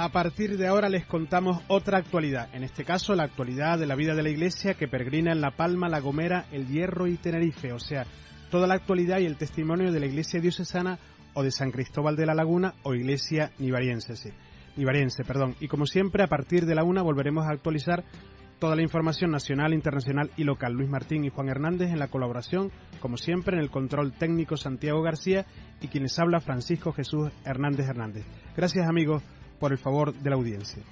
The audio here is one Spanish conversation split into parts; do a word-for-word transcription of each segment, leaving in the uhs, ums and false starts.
A partir de ahora les contamos otra actualidad, en este caso la actualidad de la vida de la Iglesia que peregrina en La Palma, La Gomera, El Hierro y Tenerife, o sea, toda la actualidad y el testimonio de la Iglesia diocesana o de San Cristóbal de la Laguna o Iglesia nivariense, sí, nivariense, perdón. Y como siempre, a partir de la una volveremos a actualizar toda la información nacional, internacional y local. Luis Martín y Juan Hernández en la colaboración, como siempre, en el control técnico Santiago García y quienes habla Francisco Jesús Hernández Hernández. Gracias, amigos, por el favor de la audiencia.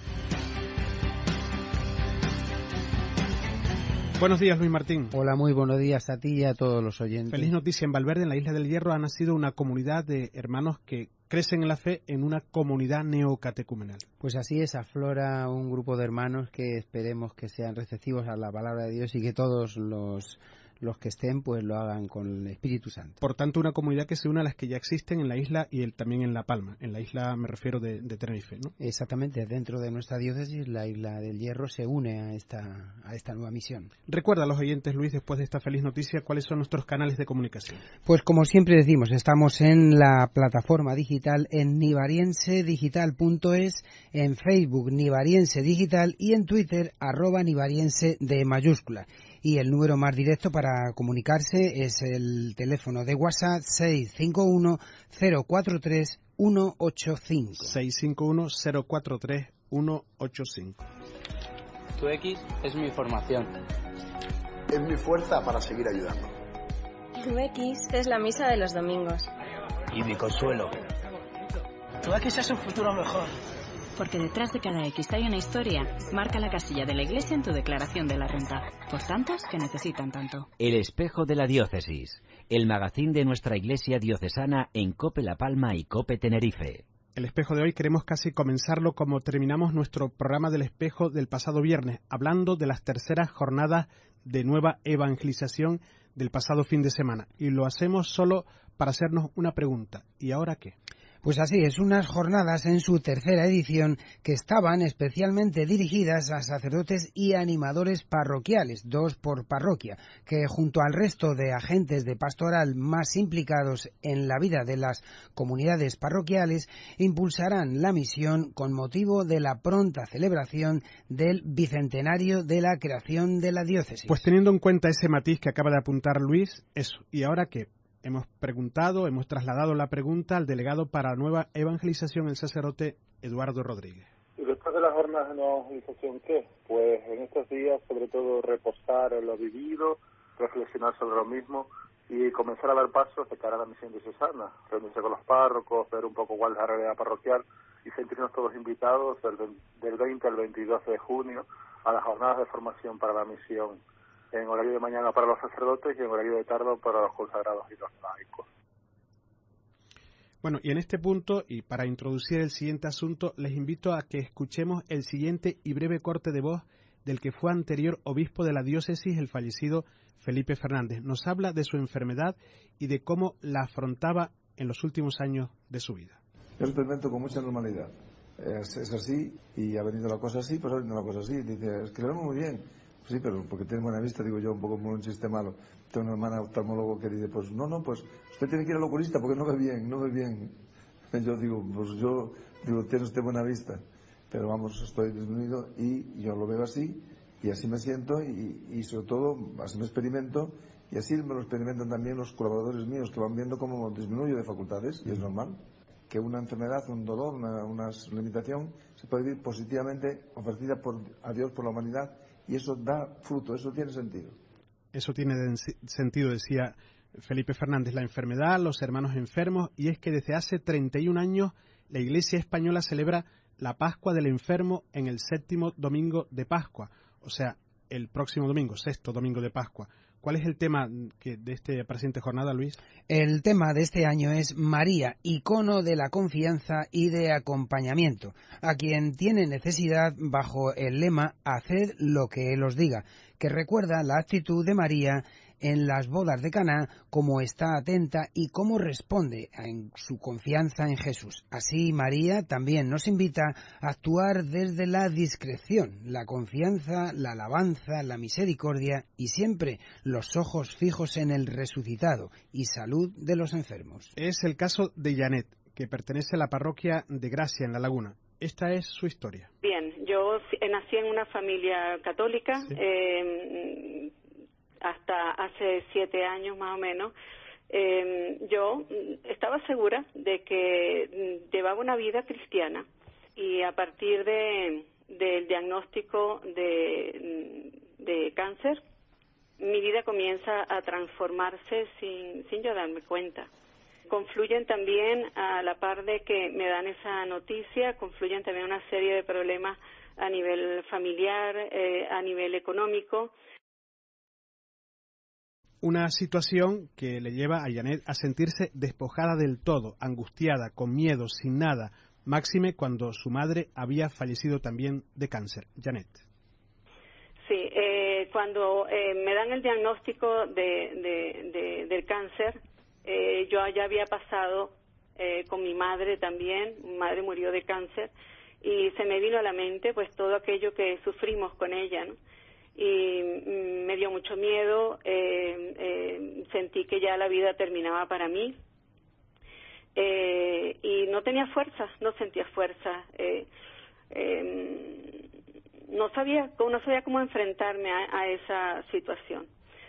Buenos días, Luis Martín. Hola, muy buenos días a ti y a todos los oyentes. Feliz noticia. En Valverde, en la isla del Hierro, ha nacido una comunidad de hermanos que crecen en la fe en una comunidad neocatecumenal. Pues así es, aflora un grupo de hermanos que esperemos que sean receptivos a la palabra de Dios y que todos los... los que estén pues lo hagan con el Espíritu Santo. Por tanto, una comunidad que se une a las que ya existen en la isla y el, también en La Palma. En la isla me refiero de, de Tenerife, ¿no? Exactamente, dentro de nuestra diócesis la isla del Hierro se une a esta, a esta nueva misión. Recuerda a los oyentes, Luis, después de esta feliz noticia, ¿cuáles son nuestros canales de comunicación? Pues como siempre decimos, estamos en la plataforma digital en nivariense digital punto es, en Facebook Nivariense Digital y en Twitter arroba nivariense de mayúscula. Y el número más directo para comunicarse es el teléfono de WhatsApp seis cinco uno cero cuatro tres uno ocho cinco. seis cinco uno cero cuatro tres uno ocho cinco. Tu X es mi formación. Es mi fuerza para seguir ayudando. Tu X es la misa de los domingos. Y mi consuelo. Tu X es un futuro mejor. Porque detrás de cada X hay una historia. Marca la casilla de la Iglesia en tu declaración de la renta. Por tantos que necesitan tanto. El espejo de la diócesis. El magazín de nuestra Iglesia diocesana en COPE La Palma y COPE Tenerife. El espejo de hoy queremos casi comenzarlo como terminamos nuestro programa del espejo del pasado viernes, hablando de las terceras jornadas de nueva evangelización del pasado fin de semana. Y lo hacemos solo para hacernos una pregunta. ¿Y ahora qué? Pues así es, unas jornadas en su tercera edición que estaban especialmente dirigidas a sacerdotes y animadores parroquiales, dos por parroquia, que junto al resto de agentes de pastoral más implicados en la vida de las comunidades parroquiales, impulsarán la misión con motivo de la pronta celebración del bicentenario de la creación de la diócesis. Pues teniendo en cuenta ese matiz que acaba de apuntar Luis, eso, ¿y ahora qué? Hemos preguntado, hemos trasladado la pregunta al delegado para la nueva evangelización, el sacerdote Eduardo Rodríguez. ¿Y después de las jornadas de nueva evangelización qué? Pues en estos días, sobre todo, reposar en lo vivido, reflexionar sobre lo mismo y comenzar a dar pasos de cara a la misión diocesana, reunirse con los párrocos, ver un poco cuál es la realidad parroquial y sentirnos todos invitados del, del veinte al veintidós de junio a las jornadas de formación para la misión, en horario de mañana para los sacerdotes y en horario de tarde para los consagrados y los laicos. Bueno, y en este punto, y para introducir el siguiente asunto, les invito a que escuchemos el siguiente y breve corte de voz del que fue anterior obispo de la diócesis, el fallecido Felipe Fernández. Nos habla de su enfermedad y de cómo la afrontaba en los últimos años de su vida. Yo lo experimento con mucha normalidad. Es, es así, y ha venido la cosa así, pues ha venido la cosa así. Dice, es que lo vemos muy bien. Sí, pero porque tiene buena vista, digo yo, un poco como un chiste malo. Tengo una hermana oftalmólogo que dice, pues no, no, pues usted tiene que ir al oculista porque no ve bien, no ve bien. Yo digo, pues yo, digo, tiene usted buena vista, pero vamos, estoy disminuido y yo lo veo así, y así me siento, y, y sobre todo, así me experimento, y así me lo experimentan también los colaboradores míos, que van viendo cómo disminuyo de facultades, y es normal que una enfermedad, un dolor, una, una limitación, se puede vivir positivamente, ofrecida por, a Dios por la humanidad, y eso da fruto, eso tiene sentido. Eso tiene sentido, decía Felipe Fernández, la enfermedad, los hermanos enfermos, y es que desde hace treinta y un años la Iglesia española celebra la Pascua del Enfermo en el séptimo domingo de Pascua, o sea, el próximo domingo, sexto domingo de Pascua. ¿Cuál es el tema que de esta presente jornada, Luis? El tema de este año es María, icono de la confianza y de acompañamiento, a quien tiene necesidad bajo el lema «Haced lo que Él os diga», que recuerda la actitud de María en las bodas de Caná, cómo está atenta y cómo responde en su confianza en Jesús. Así, María también nos invita a actuar desde la discreción, la confianza, la alabanza, la misericordia y siempre los ojos fijos en el resucitado y salud de los enfermos. Es el caso de Janet, que pertenece a la parroquia de Gracia en La Laguna. Esta es su historia. Bien, yo nací en una familia católica, sí. eh, hasta hace siete años más o menos. Eh, yo estaba segura de que llevaba una vida cristiana y a partir de del diagnóstico de, de cáncer, mi vida comienza a transformarse sin, sin yo darme cuenta. Confluyen también, a la par de que me dan esa noticia, confluyen también una serie de problemas a nivel familiar, eh, a nivel económico. Una situación que le lleva a Janet a sentirse despojada del todo, angustiada, con miedo, sin nada, máxime cuando su madre había fallecido también de cáncer. Janet. Sí, eh, cuando eh, me dan el diagnóstico de, de, de, del cáncer, eh, yo ya había pasado eh, con mi madre también, mi madre murió de cáncer, y se me vino a la mente pues todo aquello que sufrimos con ella, ¿no? Y mm, me dio mucho miedo, eh, eh, sentí que ya la vida terminaba para mí, eh, y no tenía fuerza, no sentía fuerza, eh, eh, no sabía, no sabía cómo enfrentarme a, a esa situación.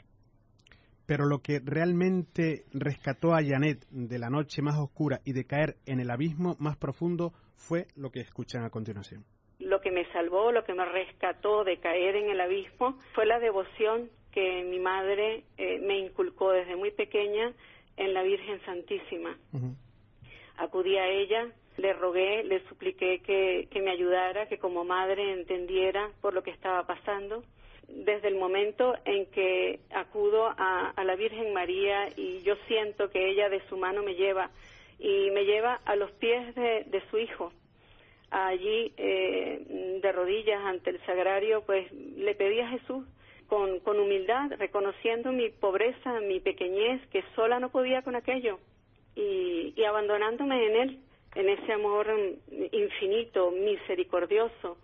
Pero lo que realmente rescató a Janet de la noche más oscura y de caer en el abismo más profundo fue lo que escuchan a continuación. Lo que me salvó, lo que me rescató de caer en el abismo fue la devoción que mi madre eh, me inculcó desde muy pequeña en la Virgen Santísima. Uh-huh. Acudí a ella, le rogué, le supliqué que, que me ayudara, que como madre entendiera por lo que estaba pasando. Desde el momento en que acudo a, a la Virgen María y yo siento que ella de su mano me lleva y me lleva a los pies de, de su hijo. Allí, eh, de rodillas ante el sagrario, pues le pedí a Jesús con, con humildad, reconociendo mi pobreza, mi pequeñez, que sola no podía con aquello, y, y abandonándome en Él, en ese amor infinito, misericordioso.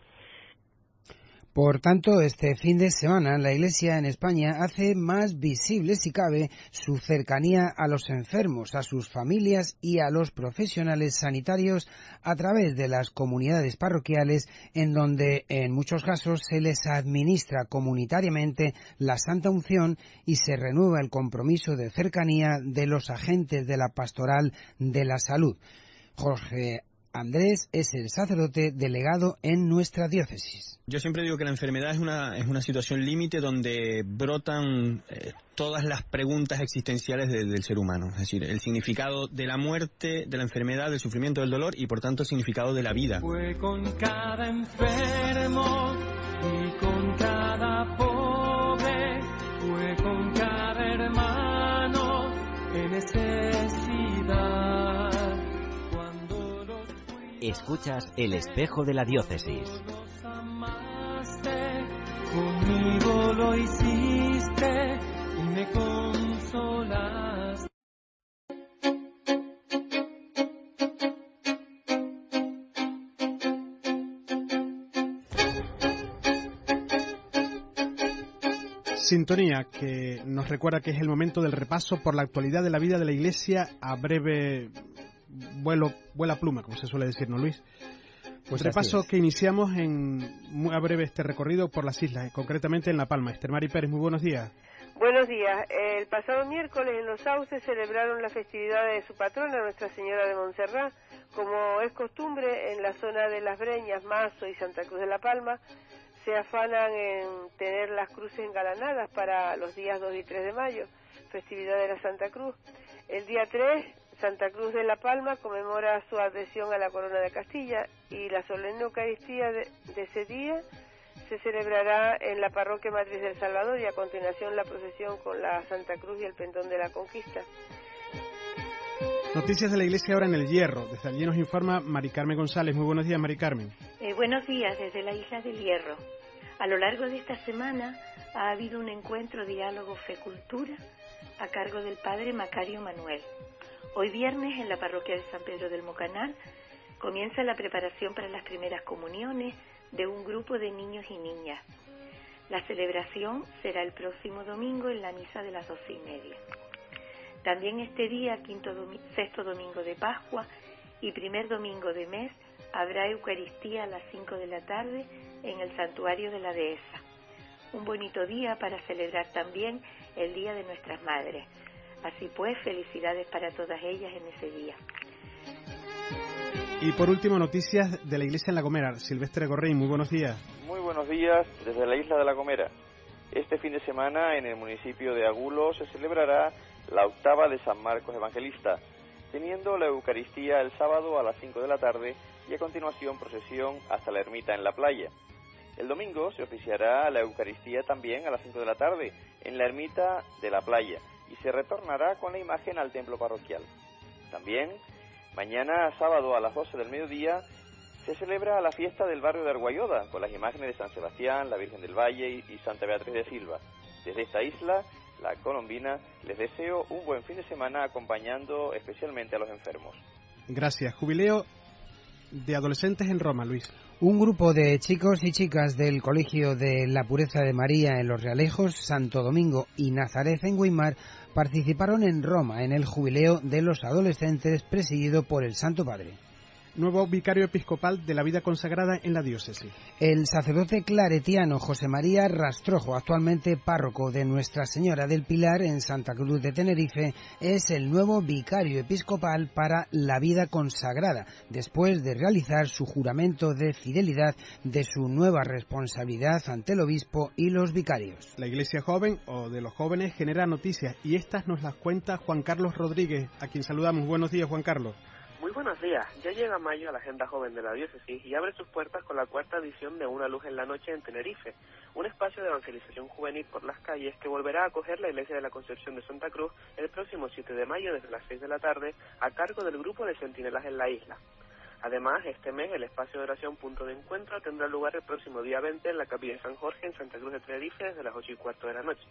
Por tanto, este fin de semana la Iglesia en España hace más visible, si cabe, su cercanía a los enfermos, a sus familias y a los profesionales sanitarios a través de las comunidades parroquiales, en donde en muchos casos se les administra comunitariamente la Santa Unción y se renueva el compromiso de cercanía de los agentes de la Pastoral de la Salud. Jorge Andrés es el sacerdote delegado en nuestra diócesis. Yo siempre digo que la enfermedad es una, es una situación límite donde brotan eh, todas las preguntas existenciales de, del ser humano. Es decir, el significado de la muerte, de la enfermedad, del sufrimiento, del dolor y por tanto el significado de la vida. Fue con cada enfermo y con cada pobre, fue con cada hermano en necesidad. Escuchas El Espejo de la Diócesis. Conmigo lo hiciste y me consolaste. Sintonía que nos recuerda que es el momento del repaso por la actualidad de la vida de la Iglesia a breve vuelo, vuela pluma, como se suele decir, ¿no, Luis? Pues repaso que iniciamos en muy a breve este recorrido por las islas, concretamente en La Palma. Esther Mari Pérez, muy buenos días. Buenos días. El pasado miércoles en Los Sauces celebraron la festividad de su patrona, Nuestra Señora de Montserrat. Como es costumbre, en la zona de Las Breñas, Mazo y Santa Cruz de La Palma, se afanan en tener las cruces engalanadas para los días dos y tres de mayo, festividad de la Santa Cruz. El día tres, Santa Cruz de La Palma conmemora su adhesión a la Corona de Castilla y la solemne Eucaristía de, de ese día se celebrará en la Parroquia Matriz del Salvador y a continuación la procesión con la Santa Cruz y el Pendón de la Conquista. Noticias de la Iglesia ahora en El Hierro. Desde allí nos informa Mari Carmen González. Muy buenos días, Mari Carmen. Eh, buenos días desde la isla del Hierro. A lo largo de esta semana ha habido un encuentro diálogo fe-cultura a cargo del padre Macario Manuel. Hoy viernes, en la parroquia de San Pedro del Mocanal, comienza la preparación para las primeras comuniones de un grupo de niños y niñas. La celebración será el próximo domingo en la misa de las doce y media. También este día, quinto domi- sexto domingo de Pascua y primer domingo de mes, habrá Eucaristía a las cinco de la tarde en el Santuario de la Dehesa. Un bonito día para celebrar también el Día de nuestras Madres. Así pues, felicidades para todas ellas en ese día. Y por último, noticias de la iglesia en La Gomera. Silvestre Gorrey, muy buenos días. Muy buenos días desde la isla de La Gomera. Este fin de semana en el municipio de Agulo se celebrará la octava de San Marcos Evangelista, teniendo la Eucaristía el sábado a las cinco de la tarde y a continuación procesión hasta la ermita en la playa. El domingo se oficiará la Eucaristía también a las cinco de la tarde en la ermita de la playa y se retornará con la imagen al templo parroquial. También, mañana sábado a las doce del mediodía, se celebra la fiesta del barrio de Arguayoda con las imágenes de San Sebastián, la Virgen del Valle y Santa Beatriz de Silva. Desde esta isla, la Colombina, les deseo un buen fin de semana acompañando especialmente a los enfermos. Gracias. Jubileo de adolescentes en Roma, Luis. Un grupo de chicos y chicas del Colegio de la Pureza de María en Los Realejos, Santo Domingo y Nazaret en Güímar participaron en Roma en el jubileo de los adolescentes presidido por el Santo Padre. Nuevo vicario episcopal de la vida consagrada en la diócesis. El sacerdote claretiano José María Rastrojo, actualmente párroco de Nuestra Señora del Pilar en Santa Cruz de Tenerife, es el nuevo vicario episcopal para la vida consagrada, después de realizar su juramento de fidelidad de su nueva responsabilidad ante el obispo y los vicarios. La Iglesia Joven o de los jóvenes genera noticias y estas nos las cuenta Juan Carlos Rodríguez, a quien saludamos. Buenos días, Juan Carlos. Muy buenos días. Ya llega mayo a la Agenda Joven de la Diócesis y abre sus puertas con la cuarta edición de Una Luz en la Noche en Tenerife, un espacio de evangelización juvenil por las calles que volverá a acoger la Iglesia de la Concepción de Santa Cruz el próximo siete de mayo desde las seis de la tarde a cargo del grupo de centinelas en la isla. Además, este mes el espacio de oración Punto de Encuentro tendrá lugar el próximo día veinte en la Capilla de San Jorge en Santa Cruz de Tenerife desde las ocho y cuarto de la noche.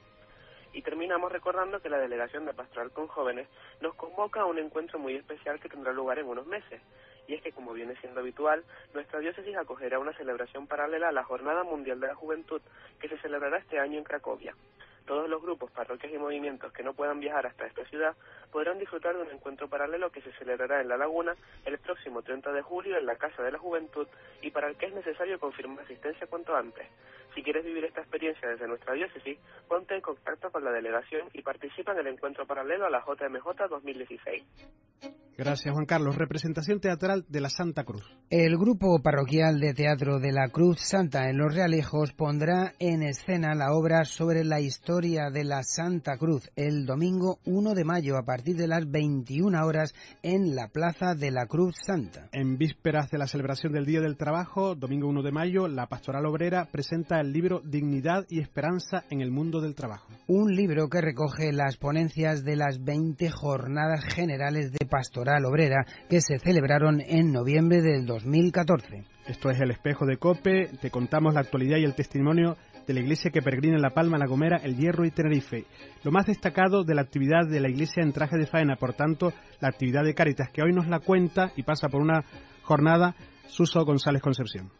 Y terminamos recordando que la Delegación de Pastoral con Jóvenes nos convoca a un encuentro muy especial que tendrá lugar en unos meses. Y es que, como viene siendo habitual, nuestra diócesis acogerá una celebración paralela a la Jornada Mundial de la Juventud que se celebrará este año en Cracovia. Todos los grupos, parroquias y movimientos que no puedan viajar hasta esta ciudad podrán disfrutar de un encuentro paralelo que se celebrará en La Laguna el próximo treinta de julio en la Casa de la Juventud y para el que es necesario confirmar asistencia cuanto antes. Si quieres vivir esta experiencia desde nuestra diócesis, ponte en contacto con la delegación y participa en el encuentro paralelo a la J M J dos mil dieciséis. Gracias, Juan Carlos. Representación teatral de la Santa Cruz. El grupo parroquial de teatro de la Cruz Santa en Los Realejos pondrá en escena la obra sobre la historia de la Santa Cruz el domingo uno de mayo a partir de las veintiuna horas en la Plaza de la Cruz Santa. En vísperas de la celebración del Día del Trabajo, domingo uno de mayo, la Pastoral Obrera presenta el libro Dignidad y Esperanza en el Mundo del Trabajo. Un libro que recoge las ponencias de las veinte Jornadas Generales de Pastoral Obrera que se celebraron en noviembre del dos mil catorce. Esto es El Espejo de COPE, te contamos la actualidad y el testimonio de la iglesia que peregrina en La Palma, La Gomera, El Hierro y Tenerife. Lo más destacado de la actividad de la iglesia en traje de faena, por tanto, la actividad de Cáritas, que hoy nos la cuenta y pasa por una jornada Suso González Concepción.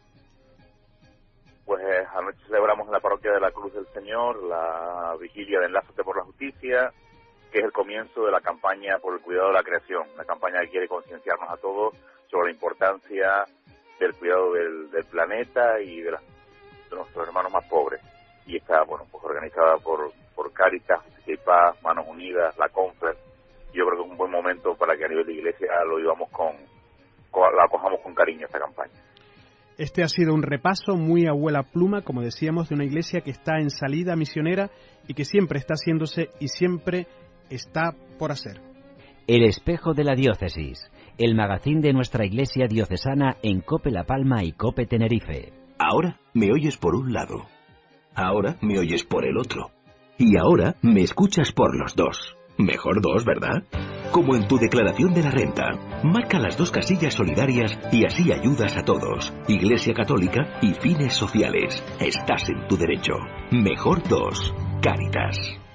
Pues eh, anoche celebramos en la parroquia de la Cruz del Señor la vigilia de Enlázate por la Justicia, que es el comienzo de la campaña por el cuidado de la creación, una campaña que quiere concienciarnos a todos sobre la importancia del cuidado del, del planeta y de, la, de nuestros hermanos más pobres. Y está, bueno, pues organizada por, por Cáritas, Paz, Manos Unidas, la Confer. Yo creo que es un buen momento para que a nivel de iglesia lo vivamos con, con la acojamos con cariño esta campaña. Este ha sido un repaso muy abuela pluma, como decíamos, de una iglesia que está en salida misionera y que siempre está haciéndose y siempre está por hacer. El Espejo de la Diócesis, el magazín de nuestra iglesia diocesana en COPE La Palma y COPE Tenerife. Ahora me oyes por un lado, ahora me oyes por el otro, y ahora me escuchas por los dos. Mejor dos, ¿verdad? Como en tu declaración de la renta. Marca las dos casillas solidarias y así ayudas a todos. Iglesia Católica y fines sociales. Estás en tu derecho. Mejor dos. Cáritas.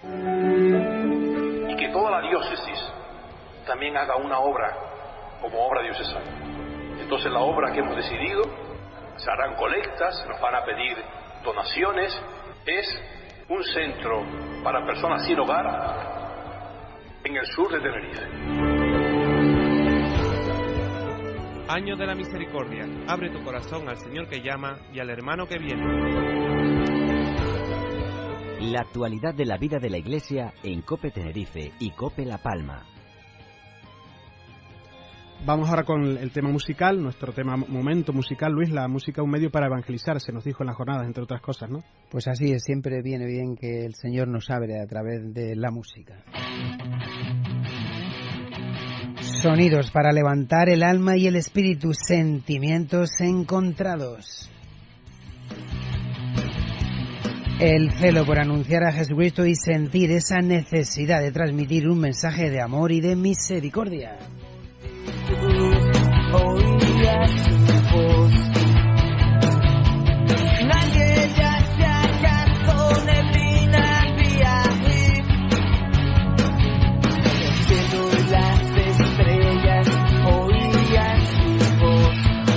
Y que toda la diócesis también haga una obra como obra diocesana. Entonces la obra que hemos decidido, se harán colectas, nos van a pedir donaciones, es un centro para personas sin hogar en el sur de Tenerife. Año de la Misericordia. Abre tu corazón al Señor que llama y al hermano que viene. La actualidad de la vida de la Iglesia en COPE Tenerife y COPE La Palma. Vamos ahora con el tema musical, nuestro tema momento musical. Luis, la música un medio para evangelizar, se nos dijo en las jornadas, entre otras cosas, ¿no? Pues así es, siempre viene bien que el Señor nos hable a través de la música. Sonidos para levantar el alma y el espíritu, sentimientos encontrados. El celo por anunciar a Jesucristo y sentir esa necesidad de transmitir un mensaje de amor y de misericordia. Oía su voz. Nadie ya se acaso, neblina había ahí. El cielo y las estrellas oían su voz.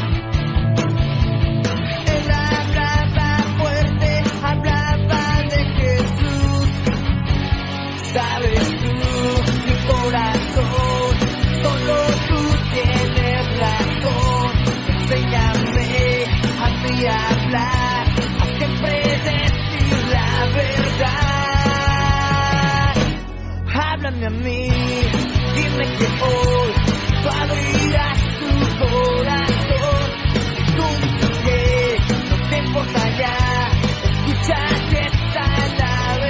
Él hablaba fuerte, hablaba de Jesús. Sabes tú, mi corazón, solo tú tienes razón. Enséñame a mí a hablar, a siempre decir la verdad. Háblame a mí, dime que hoy tú abrirás tu corazón. Tú dices que no te importa ya, escucha que está la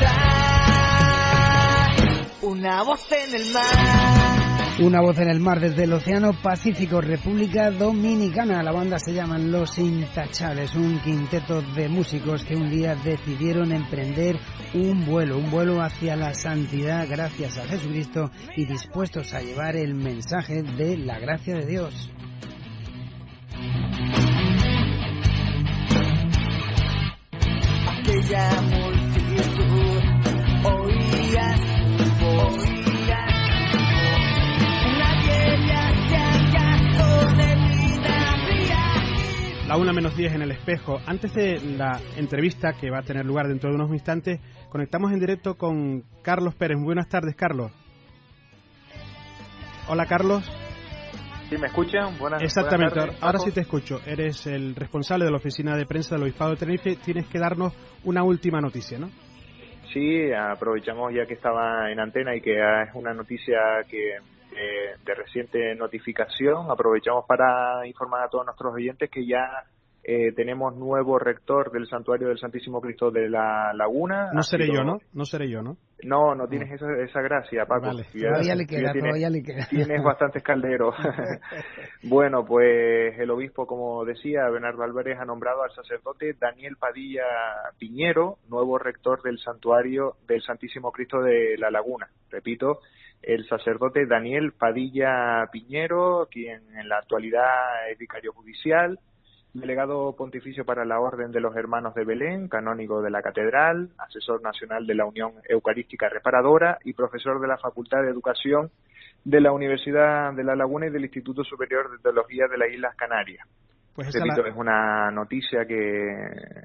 verdad. Una voz en el mar. Una voz en el mar desde el Océano Pacífico, República Dominicana. La banda se llaman Los Intachables, un quinteto de músicos que un día decidieron emprender un vuelo, un vuelo hacia la santidad gracias a Jesucristo y dispuestos a llevar el mensaje de la gracia de Dios. Aquella multitud oía su voz. La una menos diez en el espejo. Antes de la entrevista que va a tener lugar dentro de unos instantes, conectamos en directo con Carlos Pérez. Muy buenas tardes, Carlos. Hola, Carlos. ¿Sí me escuchan? Buenas, Exactamente, buenas tardes, ahora Paco. sí te escucho. Eres el responsable de la oficina de prensa del Obispado de Tenerife. Tienes que darnos una última noticia, ¿no? Sí, aprovechamos ya que estaba en antena y que es una noticia que de, de reciente notificación. Aprovechamos para informar a todos nuestros oyentes que ya eh, tenemos nuevo rector del Santuario del Santísimo Cristo de la Laguna. No seré sido... yo, ¿no? No seré yo, ¿no? No, no tienes esa, esa gracia, Paco. Vale. Ya, Todavía le queda, tienes, todavía le queda. Tienes bastantes calderos. Bueno, pues el obispo, como decía, Bernardo Álvarez, ha nombrado al sacerdote Daniel Padilla Piñero, nuevo rector del Santuario del Santísimo Cristo de la Laguna. Repito, el sacerdote Daniel Padilla Piñero, quien en la actualidad es vicario judicial, delegado pontificio para la Orden de los Hermanos de Belén, canónigo de la Catedral, asesor nacional de la Unión Eucarística Reparadora y profesor de la Facultad de Educación de la Universidad de La Laguna y del Instituto Superior de Teología de las Islas Canarias. Pues Repito, la... es una noticia que,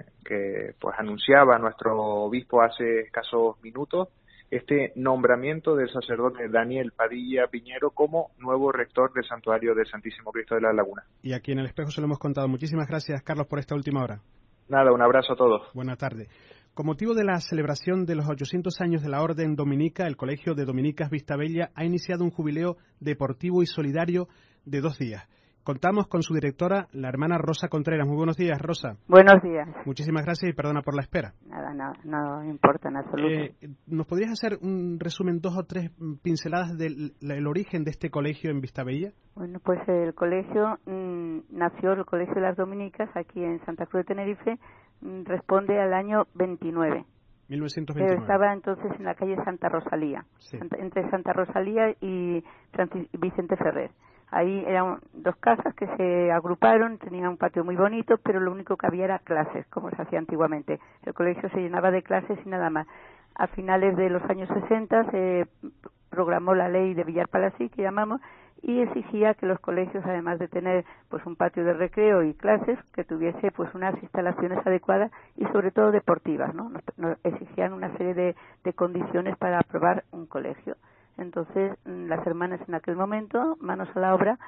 que pues anunciaba nuestro obispo hace escasos minutos, este nombramiento del sacerdote Daniel Padilla Piñero como nuevo rector del Santuario del Santísimo Cristo de la Laguna. Y aquí en el espejo se lo hemos contado. Muchísimas gracias, Carlos, por esta última hora. Nada, un abrazo a todos. Buenas tardes. Con motivo de la celebración de los ochocientos años de la Orden Dominica, el Colegio de Dominicas Vistabella ha iniciado un jubileo deportivo y solidario de dos días. Contamos con su directora, la hermana Rosa Contreras. Muy buenos días, Rosa. Buenos días. Muchísimas gracias y perdona por la espera. Nada, nada, no importa en absoluto. Eh, ¿Nos podrías hacer un resumen, dos o tres pinceladas del el origen de este colegio en Vistabella? Bueno, pues el colegio mmm, nació, el Colegio de las Dominicas, aquí en Santa Cruz de Tenerife, mmm, responde al año veintinueve. mil novecientos veintinueve. Pero estaba entonces en la calle Santa Rosalía, sí. Santa, entre Santa Rosalía y Francis, Vicente Ferrer. Ahí eran dos casas que se agruparon, tenían un patio muy bonito, pero lo único que había era clases, como se hacía antiguamente. El colegio se llenaba de clases y nada más. A finales de los años sesenta se programó la ley de Villar Palasí, que llamamos, y exigía que los colegios, además de tener pues un patio de recreo y clases, que tuviese pues unas instalaciones adecuadas y sobre todo deportivas, ¿no? Nos, nos exigían una serie de, de condiciones para aprobar un colegio. Entonces, las hermanas en aquel momento, manos a la obra,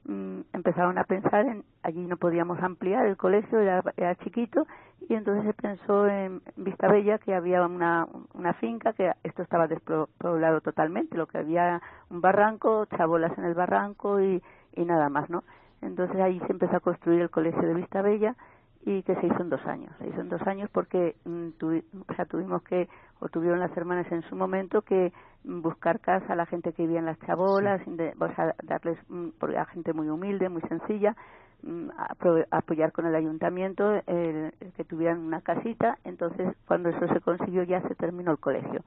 mmm, empezaron a pensar en, allí no podíamos ampliar el colegio, era, era chiquito, y entonces se pensó en Vistabella, que había una, una finca, que esto estaba despoblado totalmente, lo que había un barranco, chabolas en el barranco y, y nada más, ¿no? Entonces ahí se empezó a construir el colegio de Vistabella, y que se hizo en dos años. Se hizo en dos años porque mm, tuvi, o sea, tuvimos que, o tuvieron las hermanas en su momento que mm, buscar casa a la gente que vivía en las chabolas, sí. de, o sea, darles, mm, porque a gente muy humilde, muy sencilla, mm, apro, apoyar con el ayuntamiento el, el que tuvieran una casita. Entonces, cuando eso se consiguió, ya se terminó el colegio.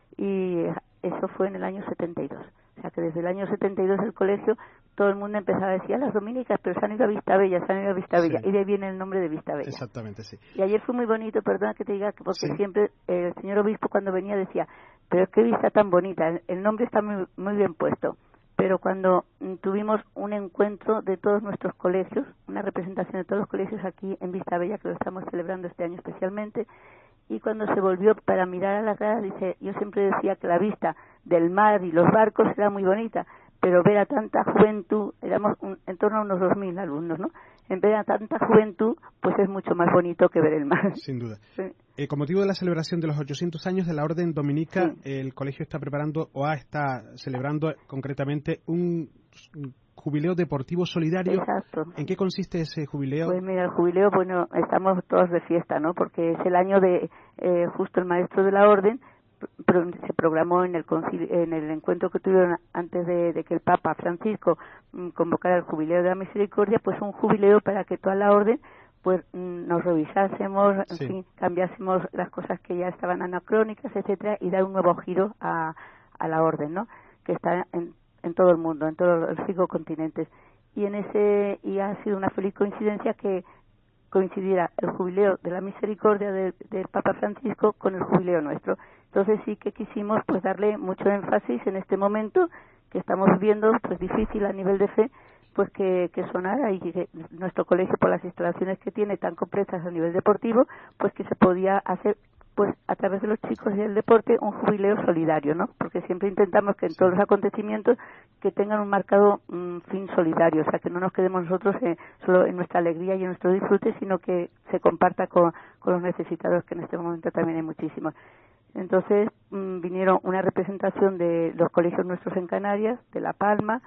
Y eso fue en el año setenta y dos. O sea, que desde el año setenta y dos el colegio, todo el mundo empezaba a decir, a las dominicas, pero se han ido a Vistabella, se han ido a Vistabella, sí. Y de ahí viene el nombre de Vistabella. Exactamente, sí. Y ayer fue muy bonito, perdona que te diga, porque sí. siempre eh, el señor obispo cuando venía decía, pero qué vista tan bonita, el, el nombre está muy, muy bien puesto. Pero cuando mm, tuvimos un encuentro de todos nuestros colegios, una representación de todos los colegios aquí en Vistabella, que lo estamos celebrando este año especialmente, y cuando se volvió para mirar a la cara, dice, yo siempre decía que la vista del mar y los barcos era muy bonita, pero ver a tanta juventud, éramos un, en torno a unos dos mil alumnos, ¿no? En ver a tanta juventud, pues es mucho más bonito que ver el mar. Sin duda. Sí. Eh, con motivo de la celebración de los ochocientos años de la Orden Dominica, sí. el colegio está preparando, o está celebrando concretamente un jubileo deportivo solidario. Exacto. ¿En qué consiste ese jubileo? Pues mira, el jubileo, bueno, estamos todos de fiesta, ¿no? Porque es el año de, eh, justo el maestro de la Orden, Pro, se programó en el concilio, en el encuentro que tuvieron antes de, de que el Papa Francisco mm, convocara el jubileo de la misericordia, pues un jubileo para que toda la orden pues mm, nos revisásemos, en sí. fin, cambiásemos las cosas que ya estaban anacrónicas, etcétera, y dar un nuevo giro a, a la orden, ¿no? Que está en, en todo el mundo, en todos los cinco continentes. Y en ese y ha sido una feliz coincidencia que coincidiera el jubileo de la misericordia del, del Papa Francisco con el jubileo nuestro. Entonces sí que quisimos pues darle mucho énfasis en este momento que estamos viviendo, pues difícil a nivel de fe, pues que, que sonara, y que nuestro colegio, por las instalaciones que tiene tan complejas a nivel deportivo, pues que se podía hacer pues a través de los chicos y el deporte un jubileo solidario, ¿no? Porque siempre intentamos que en todos los acontecimientos que tengan un marcado um, fin solidario, o sea, que no nos quedemos nosotros eh, solo en nuestra alegría y en nuestro disfrute, sino que se comparta con, con los necesitados, que en este momento también hay muchísimos. Entonces mmm, vinieron una representación de los colegios nuestros en Canarias, de La Palma,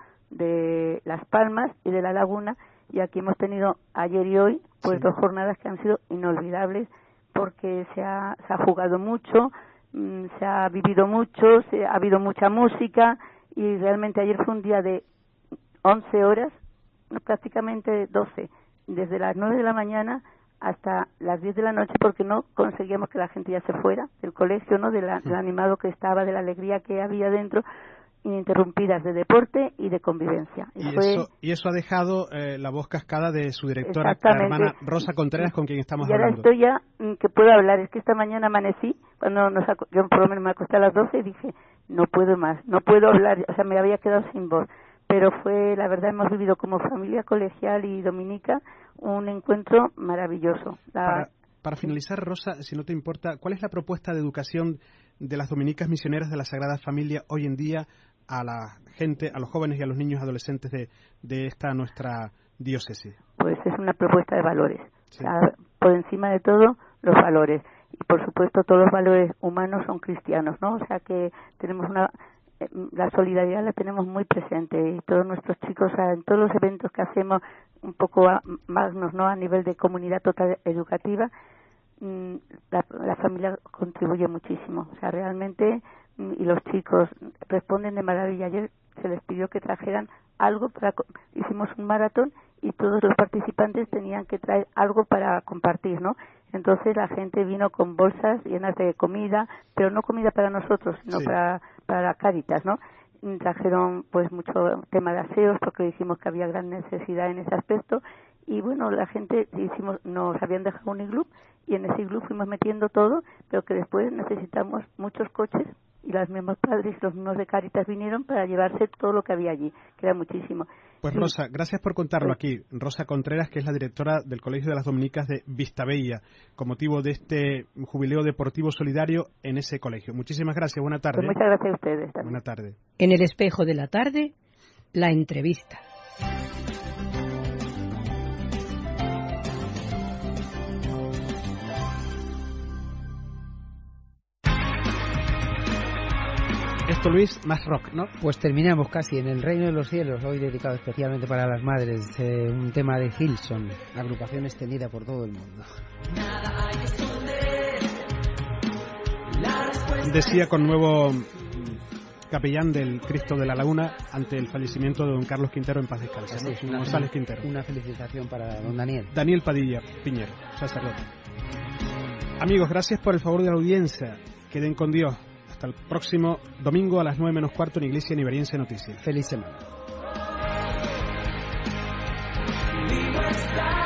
de Las Palmas y de La Laguna, y aquí hemos tenido ayer y hoy pues sí. dos jornadas que han sido inolvidables, porque se ha, se ha jugado mucho, mmm, se ha vivido mucho, se ha habido mucha música, y realmente ayer fue un día de once horas, prácticamente doce, desde las nueve de la mañana hasta las diez de la noche, porque no conseguíamos que la gente ya se fuera del colegio, ¿no? De la, del animado que estaba, de la alegría que había dentro, ininterrumpidas, de deporte y de convivencia. Y, y, fue... eso, y eso ha dejado eh, la voz cascada de su directora, la hermana Rosa Contreras, con quien estamos y ahora hablando. Estoy ya que puedo hablar. Es que esta mañana amanecí, cuando nos ac- yo por lo menos me acosté a las doce y dije, no puedo más, no puedo hablar, o sea, me había quedado sin voz. Pero fue, la verdad, hemos vivido como familia colegial y dominica un encuentro maravilloso. La... Para, para finalizar, Rosa, si no te importa, ¿cuál es la propuesta de educación de las dominicas misioneras de la Sagrada Familia hoy en día a la gente, a los jóvenes y a los niños adolescentes de, de esta nuestra diócesis? Pues es una propuesta de valores. Sí. O sea, por encima de todo, los valores. Y por supuesto, todos los valores humanos son cristianos, ¿no? O sea que tenemos una... la solidaridad la tenemos muy presente, y todos nuestros chicos, en todos los eventos que hacemos un poco a, magnos, ¿no? A nivel de comunidad total educativa, la, la familia contribuye muchísimo. O sea, realmente, y los chicos responden de maravilla. Ayer se les pidió que trajeran algo para, hicimos un maratón y todos los participantes tenían que traer algo para compartir, ¿no? Entonces la gente vino con bolsas llenas de comida, pero no comida para nosotros, sino sí. para para Cáritas, ¿no? Y trajeron pues mucho tema de aseos, porque dijimos que había gran necesidad en ese aspecto, y bueno, la gente hicimos, nos habían dejado un iglú, y en ese iglú fuimos metiendo todo, pero que después necesitamos muchos coches, y los mismos padres y los mismos de Cáritas vinieron para llevarse todo lo que había allí, que era muchísimo. Pues sí. Rosa, gracias por contarlo aquí. Rosa Contreras, que es la directora del Colegio de las Dominicas de Vistabella, con motivo de este jubileo deportivo solidario en ese colegio. Muchísimas gracias, buena tarde. Pues muchas gracias a ustedes también. Buena tarde. En el espejo de la tarde, la entrevista. esto, Luis, más rock, ¿no? Pues terminamos casi en El Reino de los Cielos, hoy dedicado especialmente para las madres, eh, un tema de Hillsong, agrupación extendida por todo el mundo. Decía con nuevo capellán del Cristo de la Laguna ante el fallecimiento de don Carlos Quintero, en paz descanse, ¿no? Es una, González Quintero. Una felicitación para don Daniel. Daniel Padilla Piñero, sacerdote. Amigos, gracias por el favor de la audiencia. Queden con Dios. Hasta el próximo domingo a las nueve menos cuarto en Iglesia Niveriense Noticias. Feliz semana.